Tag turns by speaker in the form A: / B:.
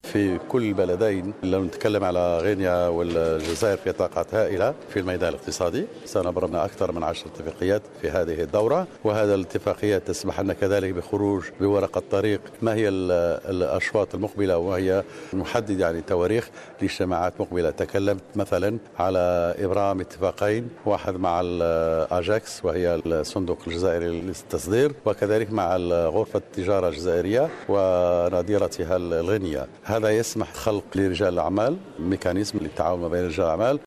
A: في كل البلدين. لو نتكلم على غينيا والجزائر في طاقات هائلة في الميدان الاقتصادي، سنبرمنا أكثر من 10 اتفاقيات في هذه الدورة، وهذا الاتفاقيات تسمح لنا كذلك بخروج بورقة طريق ما هي الأشواط المقبلة، وهي نحدد يعني تواريخ لاجتماعات مقبلة. تكلمت مثلا على إبرام اتفاقين، واحد مع الأجاكس وهي الصندوق الجزائري للتصدير، وكذلك مع غرفة التجارة الجزائرية ونظيرتها الغينية. هذا يسمح خلق لرجال الأعمال ميكانيزم للتعاون ما بين رجال الأعمال.